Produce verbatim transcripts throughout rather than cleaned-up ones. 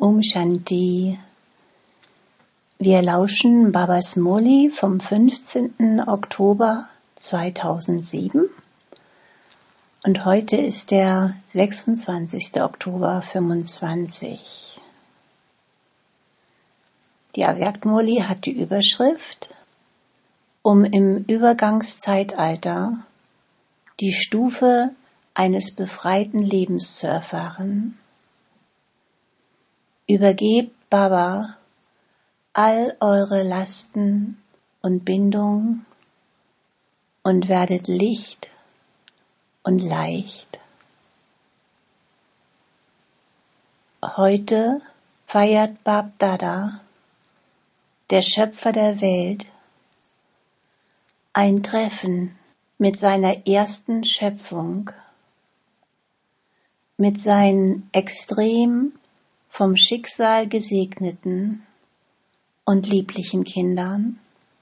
Om Shanti. Wir lauschen Babas Murli vom fünfzehnten Oktober zweitausendsieben und heute ist der sechsundzwanzigste Oktober fünfundzwanzig. Die Avyakt Murli hat die Überschrift: Um im Übergangszeitalter die Stufe eines befreiten Lebens zu erfahren. Übergebt Baba all eure Lasten und Bindungen und werdet licht und leicht. Heute feiert Bab Dada, der Schöpfer der Welt, ein Treffen mit seiner ersten Schöpfung, mit seinen extrem vom Schicksal gesegneten und lieblichen Kindern.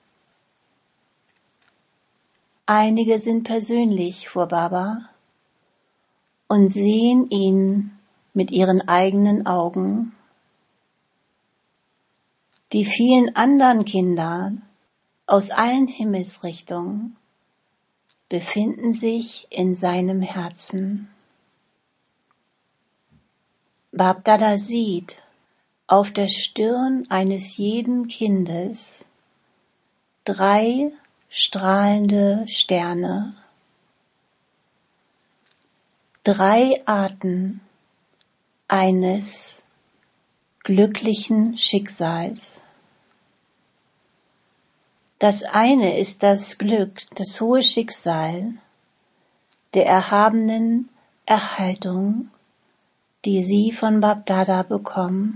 Einige sind persönlich vor Baba und sehen ihn mit ihren eigenen Augen. Die vielen anderen Kinder aus allen Himmelsrichtungen befinden sich in seinem Herzen. Bab Dada sieht auf der Stirn eines jeden Kindes drei strahlende Sterne, drei Arten eines glücklichen Schicksals. Das eine ist das Glück, das hohe Schicksal der erhabenen Erhaltung, die sie von Bab Dada bekommen.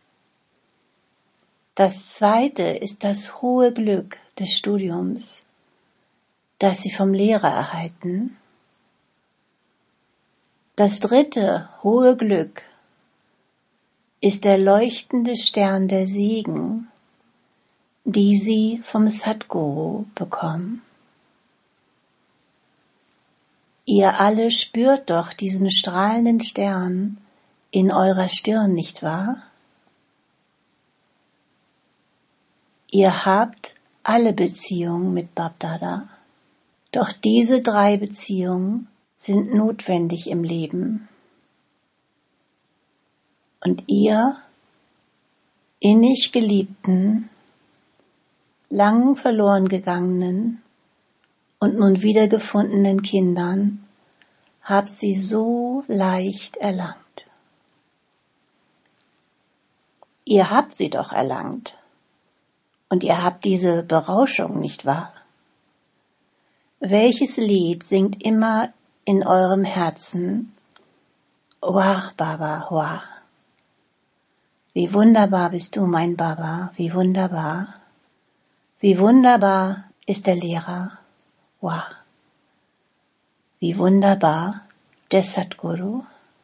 Das zweite ist das hohe Glück des Studiums, das sie vom Lehrer erhalten. Das dritte hohe Glück ist der leuchtende Stern der Segen, die sie vom Sadguru bekommen. Ihr alle spürt doch diesen strahlenden Stern in eurer Stirn, nicht wahr? Ihr habt alle Beziehungen mit Bab Dada, doch diese drei Beziehungen sind notwendig im Leben. Und ihr, innig Geliebten, lang verloren gegangenen und nun wiedergefundenen Kindern, habt sie so leicht erlangt. Ihr habt sie doch erlangt. Und ihr habt diese Berauschung, nicht wahr? Welches Lied singt immer in eurem Herzen? Wah, Baba, wah. Wie wunderbar bist du, mein Baba, wie wunderbar. Wie wunderbar ist der Lehrer, wah. Wie wunderbar der Sadguru.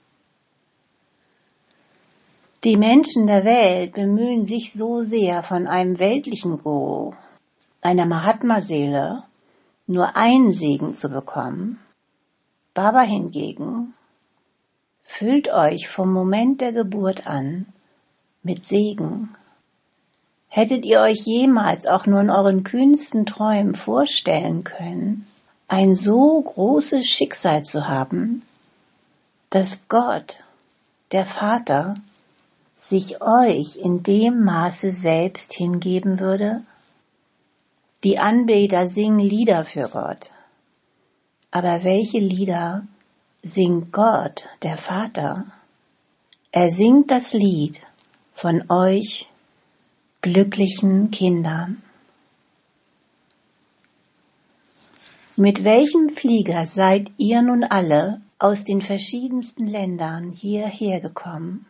Die Menschen der Welt bemühen sich so sehr, von einem weltlichen Guru, einer Mahatma-Seele, nur einen Segen zu bekommen. Baba hingegen füllt euch vom Moment der Geburt an mit Segen. Hättet ihr euch jemals auch nur in euren kühnsten Träumen vorstellen können, ein so großes Schicksal zu haben, dass Gott, der Vater, sich euch in dem Maße selbst hingeben würde? Die Anbeter singen Lieder für Gott. Aber welche Lieder singt Gott, der Vater? Er singt das Lied von euch glücklichen Kindern. Mit welchem Flieger seid ihr nun alle aus den verschiedensten Ländern hierher gekommen?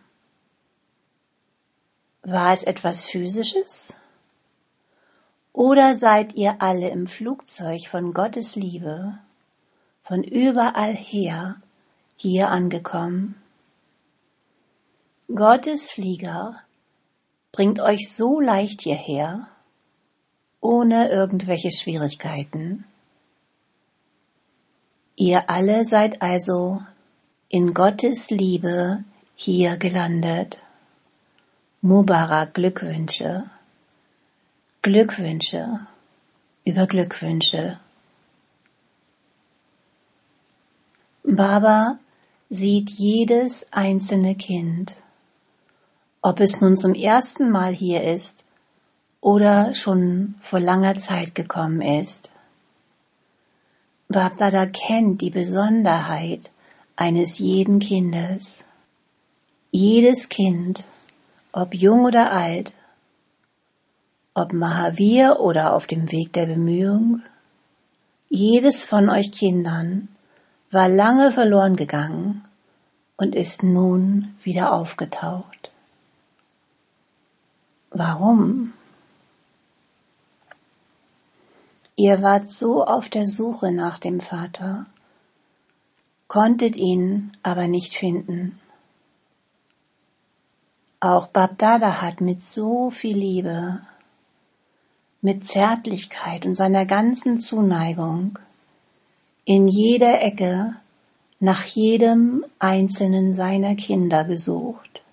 War es etwas Physisches? Oder seid ihr alle im Flugzeug von Gottes Liebe, von überall her, hier angekommen? Gottes Flieger bringt euch so leicht hierher, ohne irgendwelche Schwierigkeiten. Ihr alle seid also in Gottes Liebe hier gelandet. Mubarak Glückwünsche, Glückwünsche über Glückwünsche. Baba sieht jedes einzelne Kind, ob es nun zum ersten Mal hier ist oder schon vor langer Zeit gekommen ist. Bab Dada kennt die Besonderheit eines jeden Kindes. Jedes Kind, ob jung oder alt, ob Mahavir oder auf dem Weg der Bemühung, jedes von euch Kindern war lange verloren gegangen und ist nun wieder aufgetaucht. Warum? Ihr wart so auf der Suche nach dem Vater, konntet ihn aber nicht finden. Auch Bab Dada hat mit so viel Liebe, mit Zärtlichkeit und seiner ganzen Zuneigung in jeder Ecke nach jedem einzelnen seiner Kinder gesucht.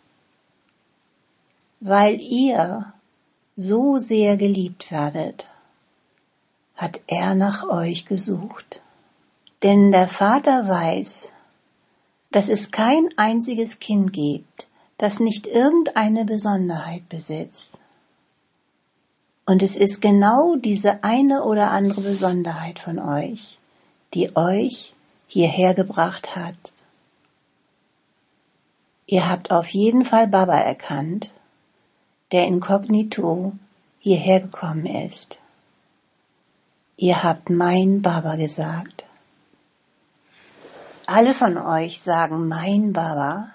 Weil ihr so sehr geliebt werdet, hat er nach euch gesucht. Denn der Vater weiß, dass es kein einziges Kind gibt, das nicht irgendeine Besonderheit besitzt. Und es ist genau diese eine oder andere Besonderheit von euch, die euch hierher gebracht hat. Ihr habt auf jeden Fall Baba erkannt, der inkognito hierher gekommen ist. Ihr habt mein Baba gesagt. Alle von euch sagen mein Baba.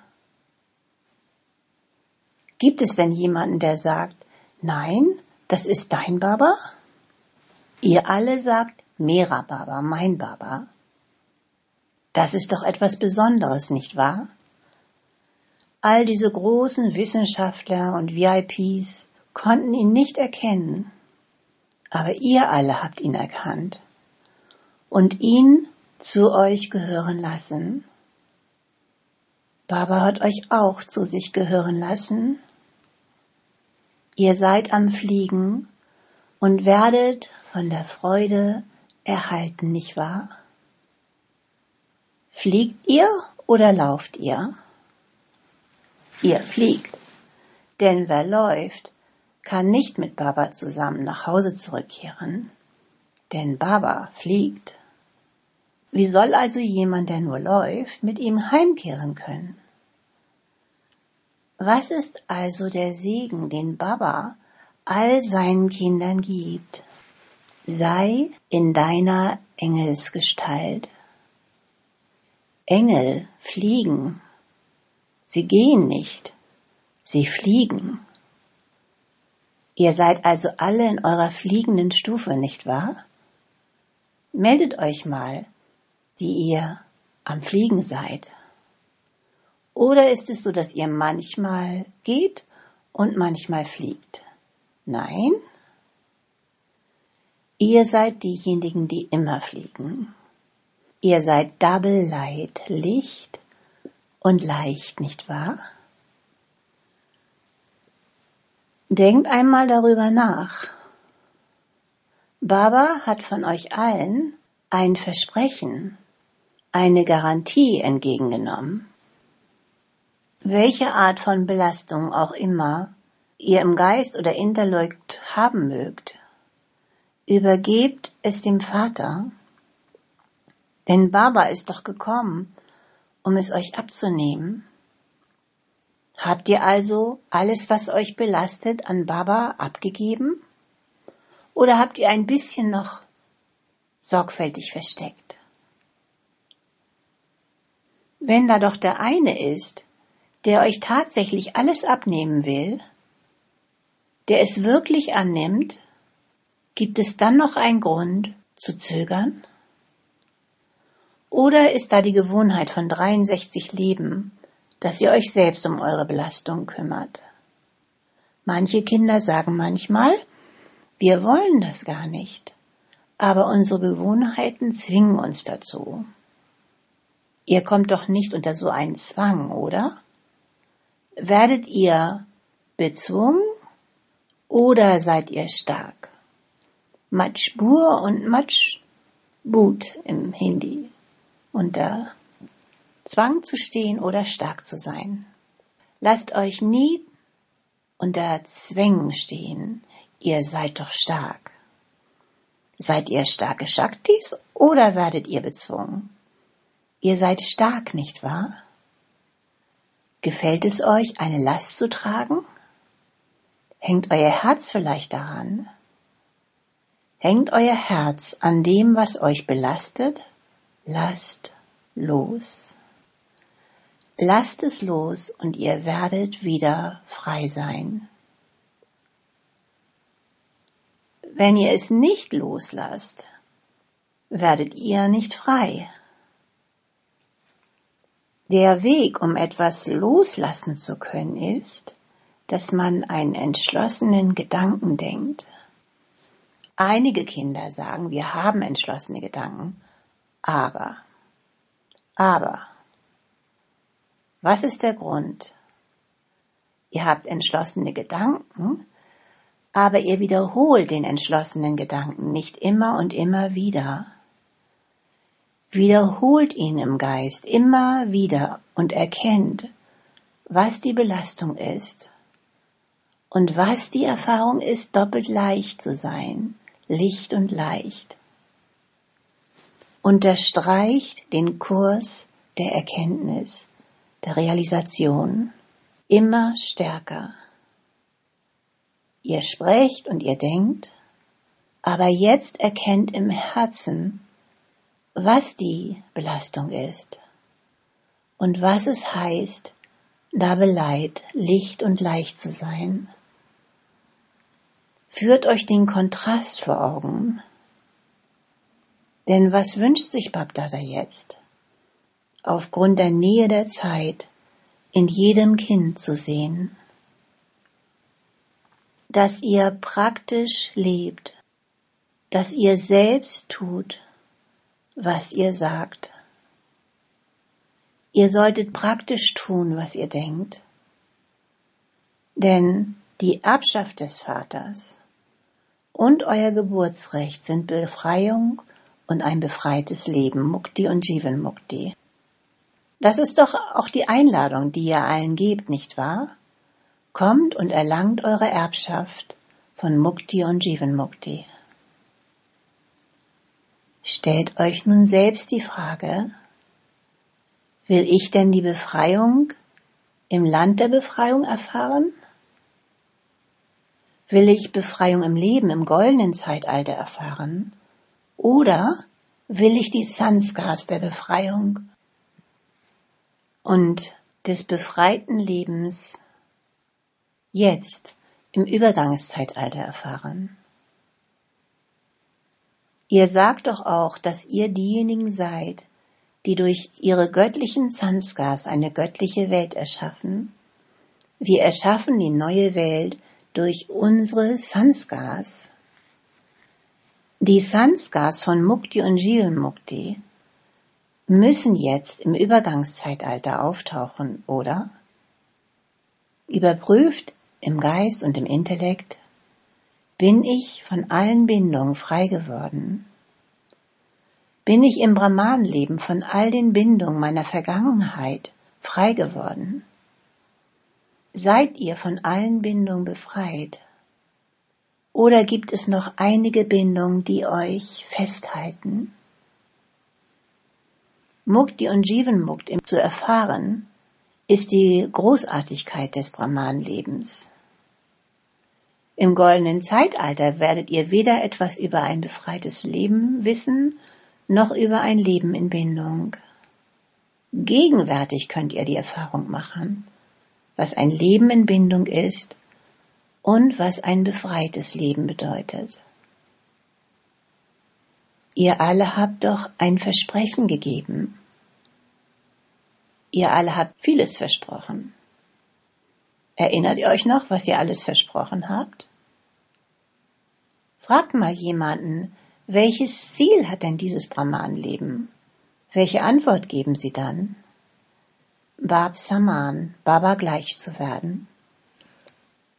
Gibt es denn jemanden, der sagt, nein, das ist dein Baba? Ihr alle sagt Mera Baba, mein Baba. Das ist doch etwas Besonderes, nicht wahr? All diese großen Wissenschaftler und V I Ps konnten ihn nicht erkennen, aber ihr alle habt ihn erkannt und ihn zu euch gehören lassen. Baba hat euch auch zu sich gehören lassen. Ihr seid am Fliegen und werdet von der Freude erhalten, nicht wahr? Fliegt ihr oder lauft ihr? Ihr fliegt, denn wer läuft, kann nicht mit Baba zusammen nach Hause zurückkehren, denn Baba fliegt. Wie soll also jemand, der nur läuft, mit ihm heimkehren können? Was ist also der Segen, den Baba all seinen Kindern gibt? Sei in deiner Engelsgestalt. Engel fliegen. Sie gehen nicht, sie fliegen. Ihr seid also alle in eurer fliegenden Stufe, nicht wahr? Meldet euch mal, die ihr am Fliegen seid. Oder ist es so, dass ihr manchmal geht und manchmal fliegt? Nein? Ihr seid diejenigen, die immer fliegen. Ihr seid Double Light, Licht und leicht, nicht wahr? Denkt einmal darüber nach. Baba hat von euch allen ein Versprechen, eine Garantie entgegengenommen. Welche Art von Belastung auch immer ihr im Geist oder Intellekt haben mögt, übergebt es dem Vater. Denn Baba ist doch gekommen, um es euch abzunehmen. Habt ihr also alles, was euch belastet, an Baba abgegeben? Oder habt ihr ein bisschen noch sorgfältig versteckt? Wenn da doch der eine ist, der euch tatsächlich alles abnehmen will, der es wirklich annimmt, gibt es dann noch einen Grund zu zögern? Oder ist da die Gewohnheit von dreiundsechzig Leben, dass ihr euch selbst um eure Belastung kümmert? Manche Kinder sagen manchmal, wir wollen das gar nicht, aber unsere Gewohnheiten zwingen uns dazu. Ihr kommt doch nicht unter so einen Zwang, oder? Werdet ihr bezwungen oder seid ihr stark? Majbur und Majbut im Hindi. Unter Zwang zu stehen oder stark zu sein. Lasst euch nie unter Zwängen stehen. Ihr seid doch stark. Seid ihr starke Shaktis oder werdet ihr bezwungen? Ihr seid stark, nicht wahr? Gefällt es euch, eine Last zu tragen? Hängt euer Herz vielleicht daran? Hängt euer Herz an dem, was euch belastet? Lasst los. Lasst es los und ihr werdet wieder frei sein. Wenn ihr es nicht loslasst, werdet ihr nicht frei. Der Weg, um etwas loslassen zu können, ist, dass man einen entschlossenen Gedanken denkt. Einige Kinder sagen, wir haben entschlossene Gedanken, aber, aber, was ist der Grund? Ihr habt entschlossene Gedanken, aber ihr wiederholt den entschlossenen Gedanken nicht immer und immer wieder. Wiederholt ihn im Geist immer wieder und erkennt, was die Belastung ist und was die Erfahrung ist, doppelt leicht zu sein, licht und leicht. Unterstreicht den Kurs der Erkenntnis, der Realisation immer stärker. Ihr sprecht und ihr denkt, aber jetzt erkennt im Herzen, was die Belastung ist und was es heißt, da beleidigt, licht und leicht zu sein. Führt euch den Kontrast vor Augen. Denn was wünscht sich Babdada jetzt? Aufgrund der Nähe der Zeit in jedem Kind zu sehen. Dass ihr praktisch lebt, dass ihr selbst tut, was ihr sagt. Ihr solltet praktisch tun, was ihr denkt. Denn die Erbschaft des Vaters und euer Geburtsrecht sind Befreiung und ein befreites Leben, Mukti und Jivan Mukti. Das ist doch auch die Einladung, die ihr allen gebt, nicht wahr? Kommt und erlangt eure Erbschaft von Mukti und Jivan Mukti. Stellt euch nun selbst die Frage, will ich denn die Befreiung im Land der Befreiung erfahren? Will ich Befreiung im Leben, im goldenen Zeitalter erfahren? Oder will ich die Sanskars der Befreiung und des befreiten Lebens jetzt im Übergangszeitalter erfahren? Ihr sagt doch auch, dass ihr diejenigen seid, die durch ihre göttlichen Sanskars eine göttliche Welt erschaffen. Wir erschaffen die neue Welt durch unsere Sanskars. Die Sanskars von Mukti und Jivan Mukti müssen jetzt im Übergangszeitalter auftauchen, oder? Überprüft im Geist und im Intellekt, bin ich von allen Bindungen frei geworden? Bin ich im Brahmanenleben von all den Bindungen meiner Vergangenheit frei geworden? Seid ihr von allen Bindungen befreit? Oder gibt es noch einige Bindungen, die euch festhalten? Mukti und Jivan Mukti zu erfahren, ist die Großartigkeit des Brahmanenlebens. Im goldenen Zeitalter werdet ihr weder etwas über ein befreites Leben wissen, noch über ein Leben in Bindung. Gegenwärtig könnt ihr die Erfahrung machen, was ein Leben in Bindung ist und was ein befreites Leben bedeutet. Ihr alle habt doch ein Versprechen gegeben. Ihr alle habt vieles versprochen. Erinnert ihr euch noch, was ihr alles versprochen habt? Fragt mal jemanden, welches Ziel hat denn dieses Brahmanenleben? Welche Antwort geben sie dann? Bab Saman, Baba gleich zu werden.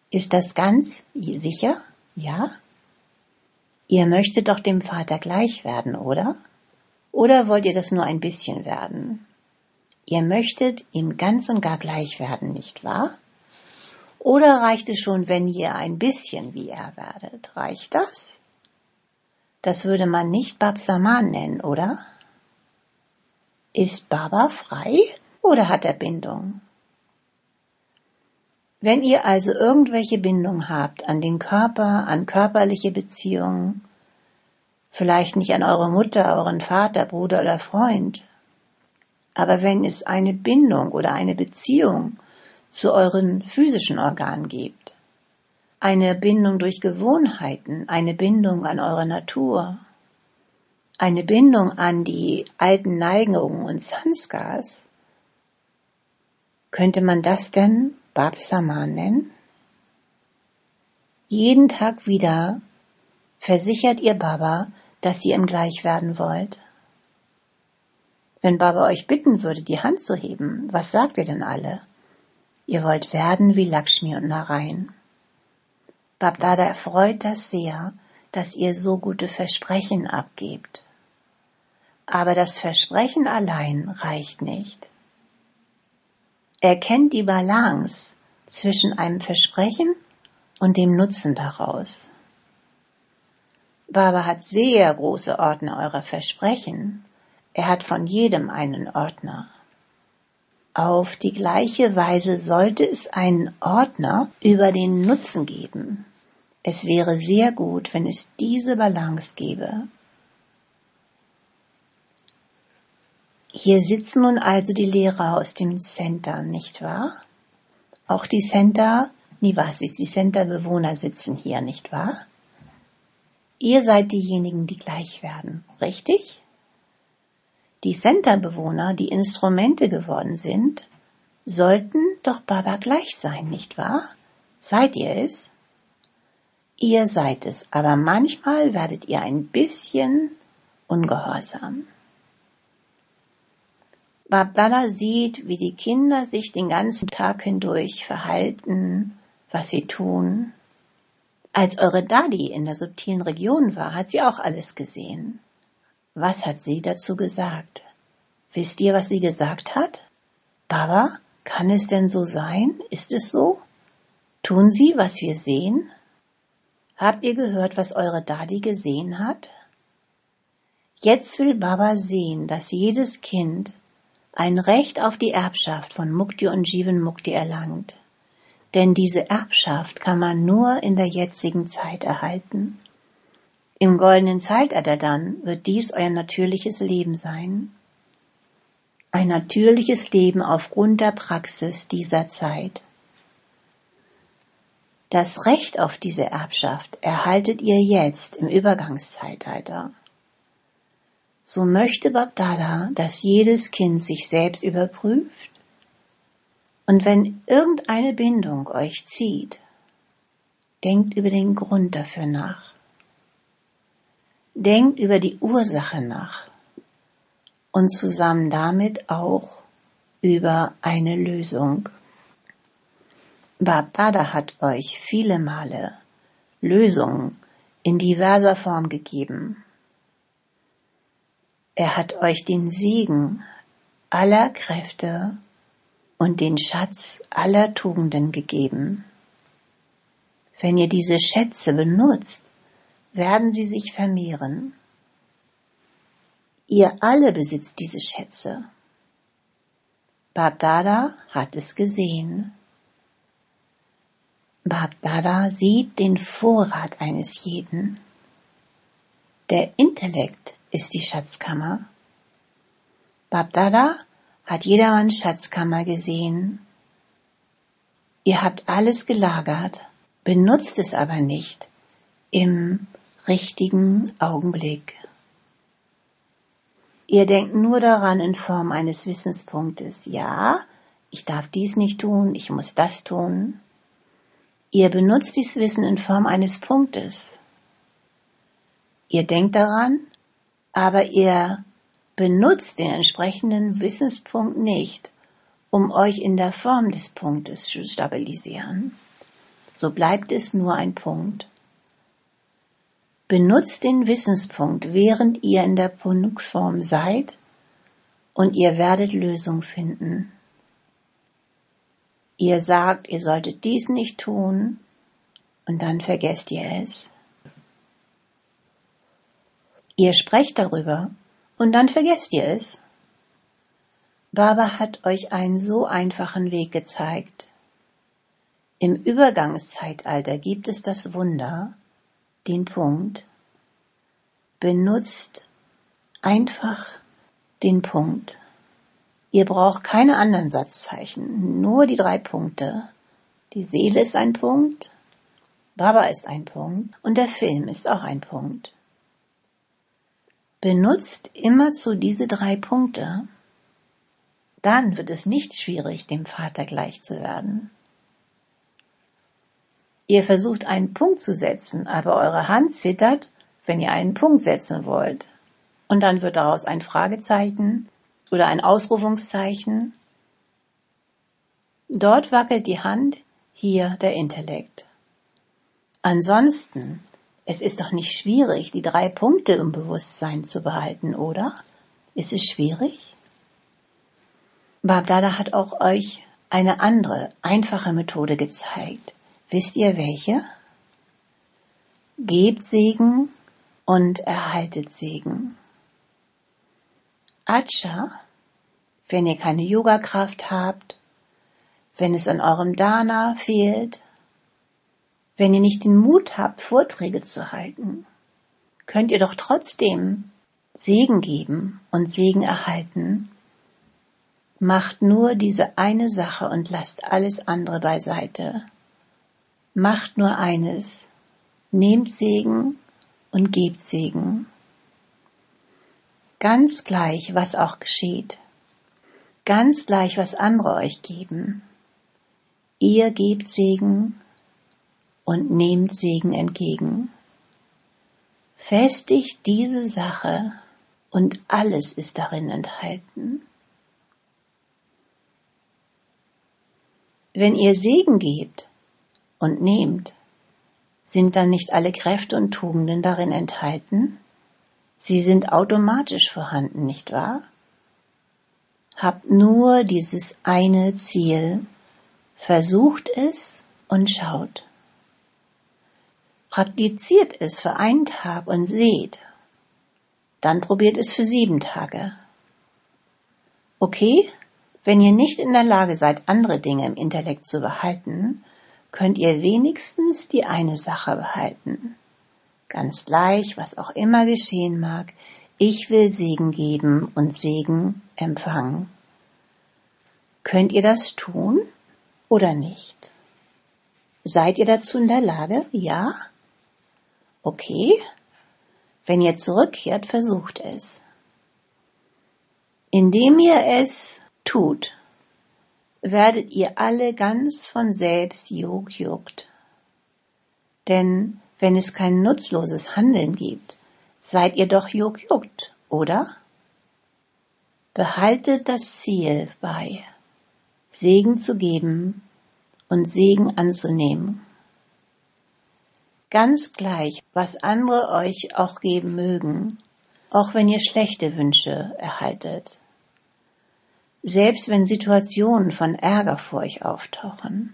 Ist das ganz sicher? Ja? Ihr möchtet doch dem Vater gleich werden, oder? Oder wollt ihr das nur ein bisschen werden? Ihr möchtet ihm ganz und gar gleich werden, nicht wahr? Oder reicht es schon, wenn ihr ein bisschen wie er werdet? Reicht das? Das würde man nicht Bab Saman nennen, oder? Ist Baba frei oder hat er Bindung? Wenn ihr also irgendwelche Bindung habt an den Körper, an körperliche Beziehungen, vielleicht nicht an eure Mutter, euren Vater, Bruder oder Freund, aber wenn es eine Bindung oder eine Beziehung zu euren physischen Organen gibt, eine Bindung durch Gewohnheiten, eine Bindung an eure Natur, eine Bindung an die alten Neigungen und Sanskars, könnte man das denn Bab Saman nennen? Jeden Tag wieder versichert ihr Baba, dass ihr ihm gleich werden wollt. Wenn Baba euch bitten würde, die Hand zu heben, was sagt ihr denn alle? Ihr wollt werden wie Lakshmi und Narayan. Bab Dada erfreut das sehr, dass ihr so gute Versprechen abgebt. Aber das Versprechen allein reicht nicht. Er kennt die Balance zwischen einem Versprechen und dem Nutzen daraus. Baba hat sehr große Ordner eurer Versprechen. Er hat von jedem einen Ordner. Auf die gleiche Weise sollte es einen Ordner über den Nutzen geben. Es wäre sehr gut, wenn es diese Balance gäbe. Hier sitzen nun also die Lehrer aus dem Center, nicht wahr? Auch die Center, Nivasis, die Centerbewohner sitzen hier, nicht wahr? Ihr seid diejenigen, die gleich werden, richtig? Die Centerbewohner, die Instrumente geworden sind, sollten doch Baba gleich sein, nicht wahr? Seid ihr es? Ihr seid es, aber manchmal werdet ihr ein bisschen ungehorsam. Bab Dada sieht, wie die Kinder sich den ganzen Tag hindurch verhalten, was sie tun. Als eure Dadi in der subtilen Region war, hat sie auch alles gesehen. Was hat sie dazu gesagt? Wisst ihr, was sie gesagt hat? Baba, kann es denn so sein? Ist es so? Tun sie, was wir sehen? Habt ihr gehört, was eure Dadi gesehen hat? Jetzt will Baba sehen, dass jedes Kind ein Recht auf die Erbschaft von Mukti und Jivan Mukti erlangt. Denn diese Erbschaft kann man nur in der jetzigen Zeit erhalten. Im goldenen Zeitalter dann wird dies euer natürliches Leben sein. Ein natürliches Leben aufgrund der Praxis dieser Zeit. Das Recht auf diese Erbschaft erhaltet ihr jetzt im Übergangszeitalter. So möchte Bab Dada, dass jedes Kind sich selbst überprüft und wenn irgendeine Bindung euch zieht, denkt über den Grund dafür nach. Denkt über die Ursache nach und zusammen damit auch über eine Lösung. Bab Dada hat euch viele Male Lösungen in diverser Form gegeben. Er hat euch den Segen aller Kräfte und den Schatz aller Tugenden gegeben. Wenn ihr diese Schätze benutzt, werden sie sich vermehren. Ihr alle besitzt diese Schätze. Bab Dada hat es gesehen. Bab Dada sieht den Vorrat eines jeden. Der Intellekt ist die Schatzkammer. Bab Dada hat jedermanns Schatzkammer gesehen. Ihr habt alles gelagert, benutzt es aber nicht im richtigen Augenblick. Ihr denkt nur daran in Form eines Wissenspunktes. Ja, ich darf dies nicht tun, ich muss das tun. Ihr benutzt dieses Wissen in Form eines Punktes. Ihr denkt daran, aber ihr benutzt den entsprechenden Wissenspunkt nicht, um euch in der Form des Punktes zu stabilisieren, so bleibt es nur ein Punkt. Benutzt den Wissenspunkt, während ihr in der Punktform seid, und ihr werdet Lösung finden. Ihr sagt, ihr solltet dies nicht tun, und dann vergesst ihr es. Ihr sprecht darüber, und dann vergesst ihr es. Baba hat euch einen so einfachen Weg gezeigt. Im Übergangszeitalter gibt es das Wunder, den Punkt. Benutzt einfach den Punkt. Ihr braucht keine anderen Satzzeichen, nur die drei Punkte. Die Seele ist ein Punkt, Baba ist ein Punkt und der Film ist auch ein Punkt. Benutzt immerzu diese drei Punkte, dann wird es nicht schwierig, dem Vater gleich zu werden. Ihr versucht einen Punkt zu setzen, aber eure Hand zittert, wenn ihr einen Punkt setzen wollt. Und dann wird daraus ein Fragezeichen oder ein Ausrufungszeichen. Dort wackelt die Hand, hier der Intellekt. Ansonsten, es ist doch nicht schwierig, die drei Punkte im Bewusstsein zu behalten, oder? Ist es schwierig? Babdada hat auch euch eine andere, einfache Methode gezeigt. Wisst ihr welche? Gebt Segen und erhaltet Segen. Acha, wenn ihr keine Yogakraft habt, wenn es an eurem Dana fehlt, wenn ihr nicht den Mut habt, Vorträge zu halten, könnt ihr doch trotzdem Segen geben und Segen erhalten. Macht nur diese eine Sache und lasst alles andere beiseite. Macht nur eines, nehmt Segen und gebt Segen. Ganz gleich, was auch geschieht. Ganz gleich, was andere euch geben. Ihr gebt Segen und nehmt Segen entgegen. Festigt diese Sache und alles ist darin enthalten. Wenn ihr Segen gebt und nehmt, sind dann nicht alle Kräfte und Tugenden darin enthalten? Sie sind automatisch vorhanden, nicht wahr? Habt nur dieses eine Ziel, versucht es und schaut. Praktiziert es für einen Tag und seht, dann probiert es für sieben Tage. Okay? Wenn ihr nicht in der Lage seid, andere Dinge im Intellekt zu behalten, könnt ihr wenigstens die eine Sache behalten. Ganz gleich, was auch immer geschehen mag, ich will Segen geben und Segen empfangen. Könnt ihr das tun oder nicht? Seid ihr dazu in der Lage? Ja? Okay. Wenn ihr zurückkehrt, versucht es. Indem ihr es tut, werdet ihr alle ganz von selbst Yog-Yukt. Denn wenn es kein nutzloses Handeln gibt, seid ihr doch Yog-Yukt, oder? Behaltet das Ziel bei, Segen zu geben und Segen anzunehmen. Ganz gleich, was andere euch auch geben mögen, auch wenn ihr schlechte Wünsche erhaltet. Selbst wenn Situationen von Ärger vor euch auftauchen.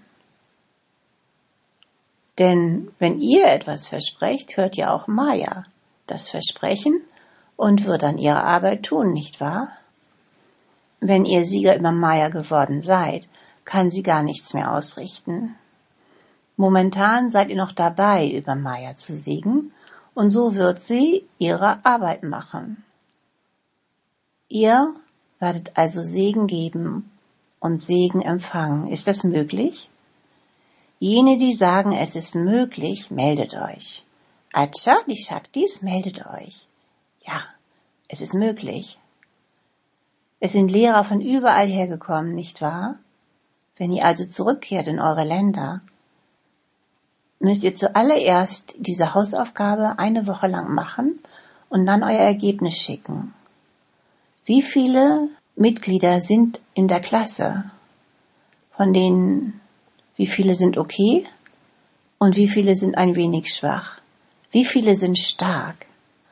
Denn wenn ihr etwas versprecht, hört ja auch Maya das Versprechen und wird dann ihre Arbeit tun, nicht wahr? Wenn ihr Sieger über Maya geworden seid, kann sie gar nichts mehr ausrichten. Momentan seid ihr noch dabei, über Maya zu siegen, und so wird sie ihre Arbeit machen. Ihr werdet also Segen geben und Segen empfangen. Ist das möglich? Jene, die sagen, es ist möglich, meldet euch. Acha, die Shaktis, meldet euch. Ja, es ist möglich. Es sind Lehrer von überall hergekommen, nicht wahr? Wenn ihr also zurückkehrt in eure Länder, müsst ihr zuallererst diese Hausaufgabe eine Woche lang machen und dann euer Ergebnis schicken. Wie viele Mitglieder sind in der Klasse? Von denen, wie viele sind okay? Und wie viele sind ein wenig schwach? Wie viele sind stark?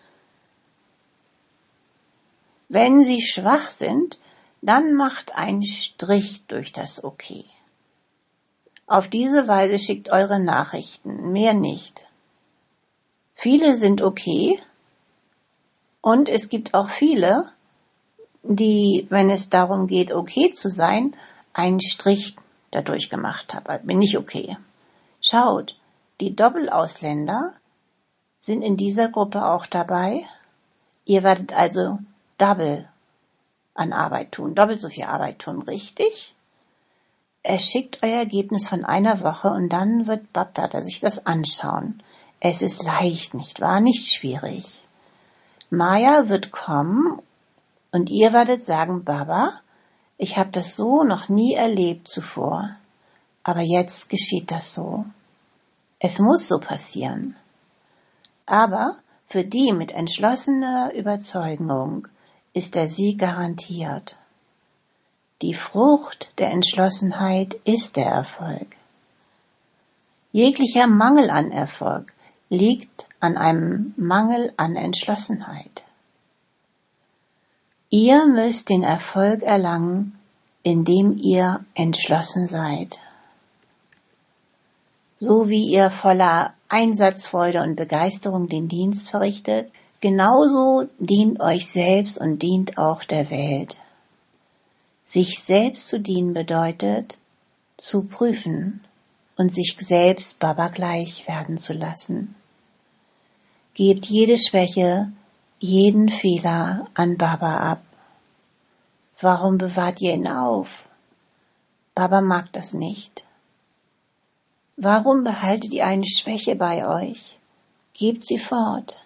Wenn sie schwach sind, dann macht einen Strich durch das Okay. Auf diese Weise schickt eure Nachrichten, mehr nicht. Viele sind okay und es gibt auch viele, die, wenn es darum geht, okay zu sein, einen Strich dadurch gemacht haben. Bin ich okay. Schaut, die Doppelausländer sind in dieser Gruppe auch dabei. Ihr werdet also double an Arbeit tun, doppelt so viel Arbeit tun, richtig? Er schickt euer Ergebnis von einer Woche und dann wird Babdada sich das anschauen. Es ist leicht, nicht wahr? Nicht schwierig. Maya wird kommen und ihr werdet sagen, Baba, ich habe das so noch nie erlebt zuvor, aber jetzt geschieht das so. Es muss so passieren. Aber für die mit entschlossener Überzeugung ist der Sieg garantiert. Die Frucht der Entschlossenheit ist der Erfolg. Jeglicher Mangel an Erfolg liegt an einem Mangel an Entschlossenheit. Ihr müsst den Erfolg erlangen, indem ihr entschlossen seid. So wie ihr voller Einsatzfreude und Begeisterung den Dienst verrichtet, genauso dient euch selbst und dient auch der Welt. Sich selbst zu dienen bedeutet, zu prüfen und sich selbst Baba gleich werden zu lassen. Gebt jede Schwäche, jeden Fehler an Baba ab. Warum bewahrt ihr ihn auf? Baba mag das nicht. Warum behaltet ihr eine Schwäche bei euch? Gebt sie fort.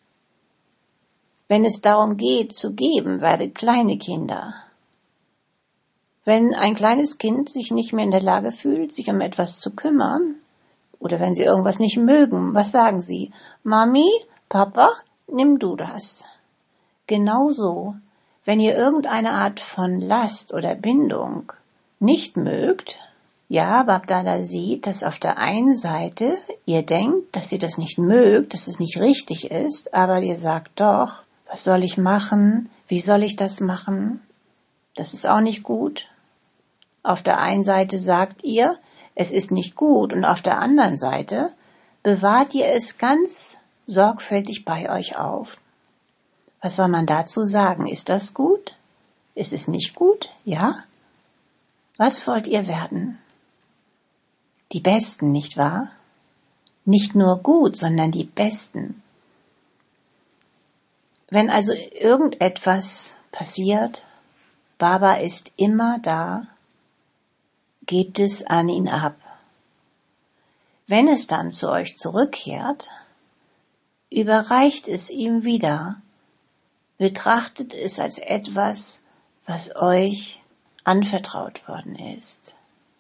Wenn es darum geht, zu geben, werdet kleine Kinder. Wenn ein kleines Kind sich nicht mehr in der Lage fühlt, sich um etwas zu kümmern, oder wenn sie irgendwas nicht mögen, was sagen sie? Mami, Papa, nimm du das. Genauso, wenn ihr irgendeine Art von Last oder Bindung nicht mögt, ja, Babdada sieht, dass auf der einen Seite ihr denkt, dass ihr das nicht mögt, dass es nicht richtig ist, aber ihr sagt doch, was soll ich machen? Wie soll ich das machen? Das ist auch nicht gut. Auf der einen Seite sagt ihr, es ist nicht gut und auf der anderen Seite bewahrt ihr es ganz sorgfältig bei euch auf. Was soll man dazu sagen? Ist das gut? Ist es nicht gut? Ja? Was wollt ihr werden? Die Besten, nicht wahr? Nicht nur gut, sondern die Besten. Wenn also irgendetwas passiert, Baba ist immer da, gebt es an ihn ab. Wenn es dann zu euch zurückkehrt, überreicht es ihm wieder, betrachtet es als etwas, was euch anvertraut worden ist.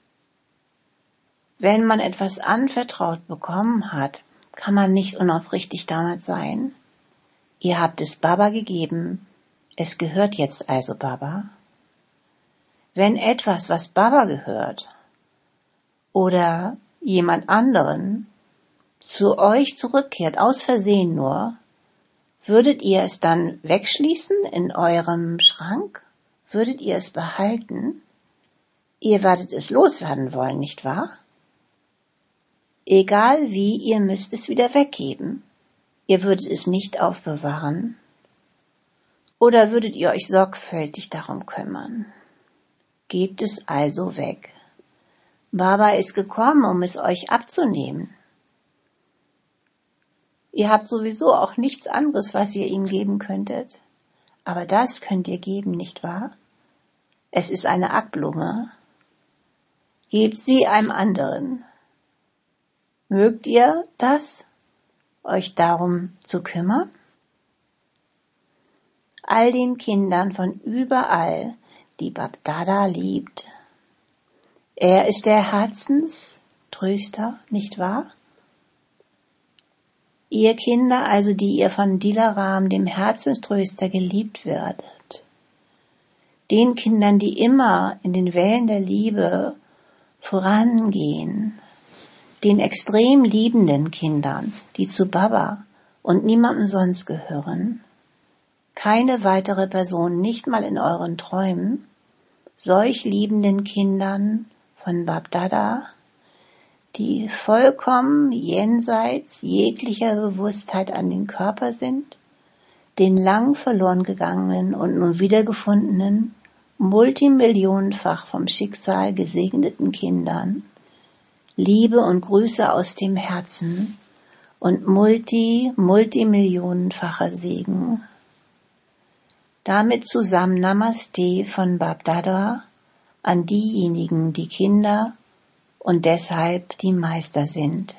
Wenn man etwas anvertraut bekommen hat, kann man nicht unaufrichtig damit sein. Ihr habt es Baba gegeben, es gehört jetzt also Baba. Wenn etwas, was Baba gehört, oder jemand anderen zu euch zurückkehrt, aus Versehen nur, würdet ihr es dann wegschließen in eurem Schrank? Würdet ihr es behalten? Ihr werdet es loswerden wollen, nicht wahr? Egal wie, ihr müsst es wieder weggeben. Ihr würdet es nicht aufbewahren. Oder würdet ihr euch sorgfältig darum kümmern? Gebt es also weg. Baba ist gekommen, um es euch abzunehmen. Ihr habt sowieso auch nichts anderes, was ihr ihm geben könntet. Aber das könnt ihr geben, nicht wahr? Es ist eine Ackblume. Gebt sie einem anderen. Mögt ihr das, euch darum zu kümmern? All den Kindern von überall, die Babdada liebt. Er ist der Herzenströster, nicht wahr? Ihr Kinder, also die ihr von Dilaram, dem Herzenströster, geliebt werdet. Den Kindern, die immer in den Wellen der Liebe vorangehen. den extrem liebenden Kindern, die zu Baba und niemandem sonst gehören, keine weitere Person, nicht mal in euren Träumen, solch liebenden Kindern von Bab-Dada, die vollkommen jenseits jeglicher Bewusstheit an den Körper sind, den lang verloren gegangenen und nun wiedergefundenen, multimillionenfach vom Schicksal gesegneten Kindern, Liebe und Grüße aus dem Herzen und multi, multimillionenfacher Segen. Damit zusammen Namaste von Bab-Dada an diejenigen, die Kinder und deshalb die Meister sind.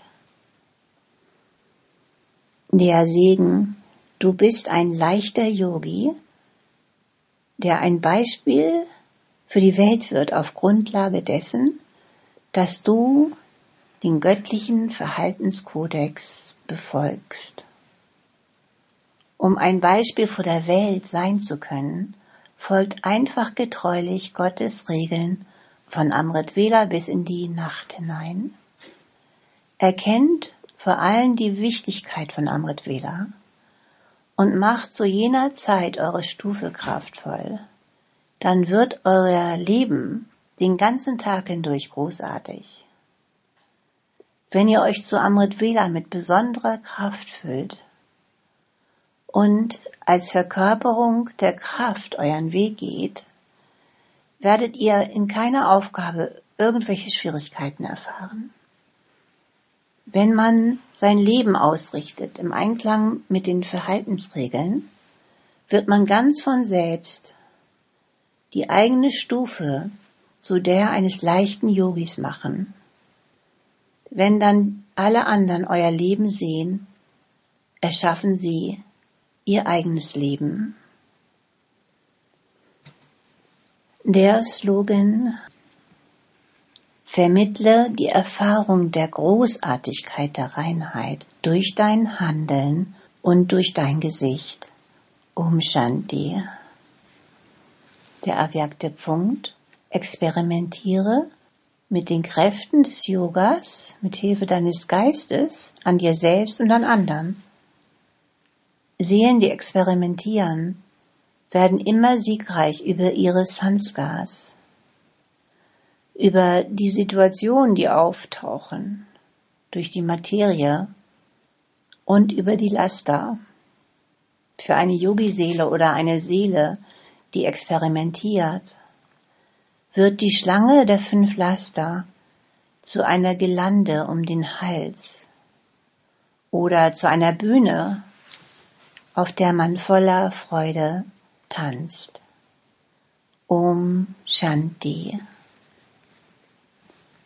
Der Segen: Du bist ein leichter Yogi, der ein Beispiel für die Welt wird auf Grundlage dessen, dass du den göttlichen Verhaltenskodex befolgst. Um ein Beispiel vor der Welt sein zu können, folgt einfach getreulich Gottes Regeln von Amrit Vela bis in die Nacht hinein. Erkennt vor allem die Wichtigkeit von Amrit Vela und macht zu jener Zeit eure Stufe kraftvoll. Dann wird euer Leben den ganzen Tag hindurch großartig. Wenn ihr euch zu Amrit Vela mit besonderer Kraft füllt und als Verkörperung der Kraft euren Weg geht, werdet ihr in keiner Aufgabe irgendwelche Schwierigkeiten erfahren. Wenn man sein Leben ausrichtet im Einklang mit den Verhaltensregeln, wird man ganz von selbst die eigene Stufe zu der eines leichten Yogis machen. Wenn dann alle anderen euer Leben sehen, erschaffen sie ihr eigenes Leben. Der Slogan: Vermittle die Erfahrung der Großartigkeit der Reinheit durch dein Handeln und durch dein Gesicht. Om Shanti. Der erwirkte Punkt: Experimentiere mit den Kräften des Yogas, mit Hilfe deines Geistes, an dir selbst und an anderen. Seelen, die experimentieren, werden immer siegreich über ihre Sanskars, über die Situationen, die auftauchen, durch die Materie und über die Laster. Für eine Yogi-Seele oder eine Seele, die experimentiert, wird die Schlange der fünf Laster zu einer Girlande um den Hals oder zu einer Bühne, auf der man voller Freude tanzt. Om Shanti.